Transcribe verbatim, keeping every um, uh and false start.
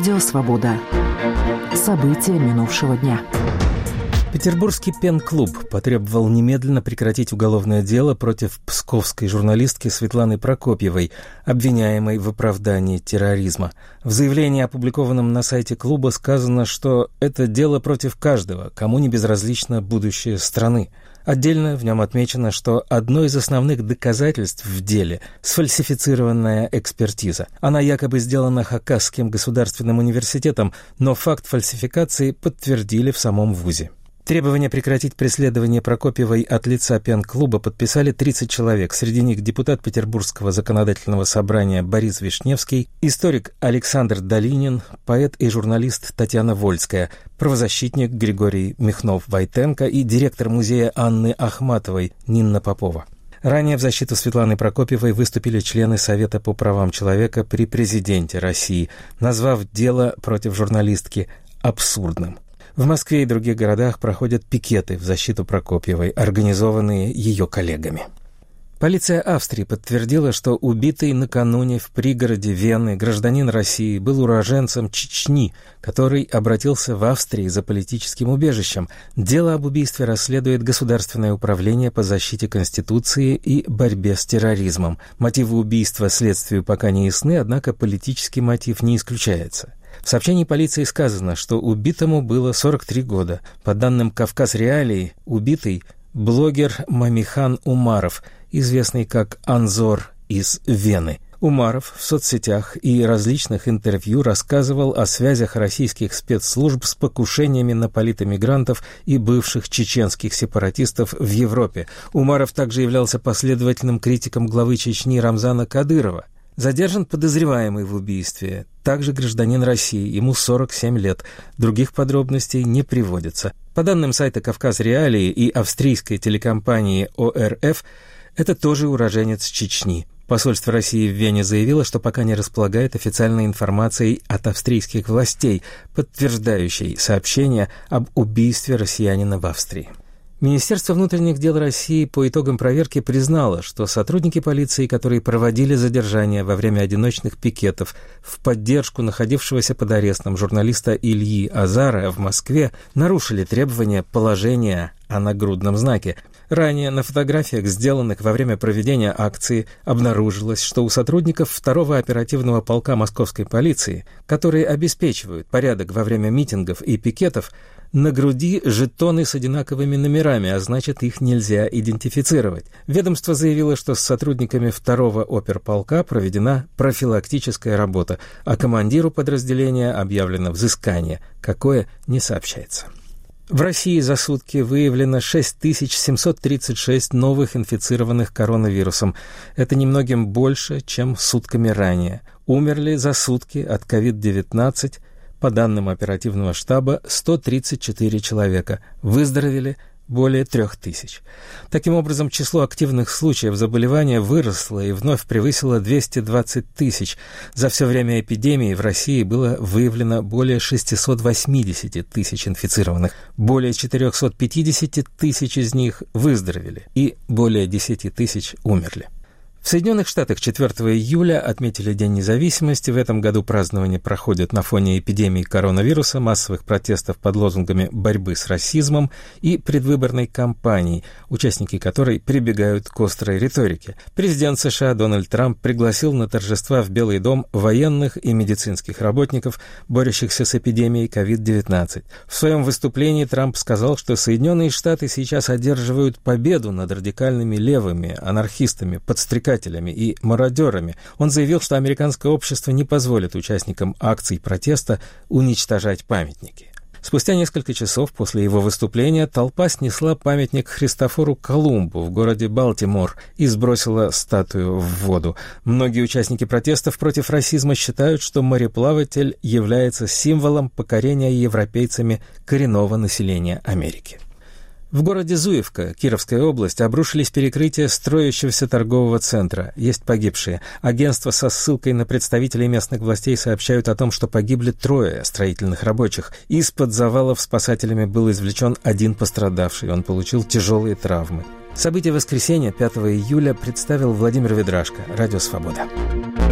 Радио «Свобода». События минувшего дня. Петербургский пен-клуб потребовал немедленно прекратить уголовное дело против псковской журналистки Светланы Прокопьевой, обвиняемой в оправдании терроризма. В заявлении, опубликованном на сайте клуба, сказано, что это дело против каждого, кому не безразлично будущее страны. Отдельно в нем отмечено, что одно из основных доказательств в деле – сфальсифицированная экспертиза. Она якобы сделана Хакасским государственным университетом, но факт фальсификации подтвердили в самом вузе. Требование прекратить преследование Прокопьевой от лица пен-клуба подписали тридцать человек. Среди них депутат Петербургского законодательного собрания Борис Вишневский, историк Александр Долинин, поэт и журналист Татьяна Вольская, правозащитник Григорий Михнов-Войтенко и директор музея Анны Ахматовой Нинна Попова. Ранее в защиту Светланы Прокопьевой выступили члены Совета по правам человека при президенте России, назвав дело против журналистки абсурдным. В Москве и других городах проходят пикеты в защиту Прокопьевой, организованные ее коллегами. Полиция Австрии подтвердила, что убитый накануне в пригороде Вены гражданин России был уроженцем Чечни, который обратился в Австрию за политическим убежищем. Дело об убийстве расследует Государственное управление по защите Конституции и борьбе с терроризмом. Мотивы убийства следствию пока не ясны, однако политический мотив не исключается. В сообщении полиции сказано, что убитому было сорок три года. По данным «Кавказ Реалии», убитый – блогер Мамихан Умаров, известный как Анзор из Вены. Умаров в соцсетях и различных интервью рассказывал о связях российских спецслужб с покушениями на политэмигрантов и бывших чеченских сепаратистов в Европе. Умаров также являлся последовательным критиком главы Чечни Рамзана Кадырова. Задержан подозреваемый в убийстве, также гражданин России, ему сорок семь лет. Других подробностей не приводится. По данным сайта «Кавказ Реалии» и австрийской телекомпании О Р Ф, это тоже уроженец Чечни. Посольство России в Вене заявило, что пока не располагает официальной информацией от австрийских властей, подтверждающей сообщение об убийстве россиянина в Австрии. Министерство внутренних дел России по итогам проверки признало, что сотрудники полиции, которые проводили задержание во время одиночных пикетов в поддержку находившегося под арестом журналиста Ильи Азара в Москве, нарушили требования положения о нагрудном знаке. Ранее на фотографиях, сделанных во время проведения акции, обнаружилось, что у сотрудников второго оперативного полка московской полиции, которые обеспечивают порядок во время митингов и пикетов, на груди жетоны с одинаковыми номерами, а значит, их нельзя идентифицировать. Ведомство заявило, что с сотрудниками второго оперполка проведена профилактическая работа, а командиру подразделения объявлено взыскание, какое не сообщается. В России за сутки выявлено шесть тысяч семьсот тридцать шесть новых инфицированных коронавирусом. Это немногим больше, чем сутками ранее. Умерли за сутки от ковид девятнадцать, по данным оперативного штаба, сто тридцать четыре человека. Выздоровели более трех тысяч. Таким образом, число активных случаев заболевания выросло и вновь превысило двести двадцать тысяч. За все время эпидемии в России было выявлено более шестьсот восемьдесят тысяч инфицированных. Более четыреста пятьдесят тысяч из них выздоровели и более десять тысяч умерли. В Соединенных Штатах четвёртого июля отметили День независимости. В этом году празднование проходит на фоне эпидемии коронавируса, массовых протестов под лозунгами борьбы с расизмом и предвыборной кампании, участники которой прибегают к острой риторике. Президент США Дональд Трамп пригласил на торжества в Белый дом военных и медицинских работников, борющихся с эпидемией ковид девятнадцать. В своем выступлении Трамп сказал, что Соединенные Штаты сейчас одерживают победу над радикальными левыми, анархистами, подстрекателями и мародерами. Он заявил, что американское общество не позволит участникам акций протеста уничтожать памятники. Спустя несколько часов после его выступления толпа снесла памятник Христофору Колумбу в городе Балтимор и сбросила статую в воду. Многие участники протестов против расизма считают, что мореплаватель является символом покорения европейцами коренного населения Америки. В городе Зуевка, Кировская область, обрушились перекрытия строящегося торгового центра. Есть погибшие. Агентства со ссылкой на представителей местных властей сообщают о том, что погибли трое строительных рабочих. Из-под завалов спасателями был извлечен один пострадавший. Он получил тяжелые травмы. События воскресенья, пятого июля, представил Владимир Ведрашко. Радио «Свобода».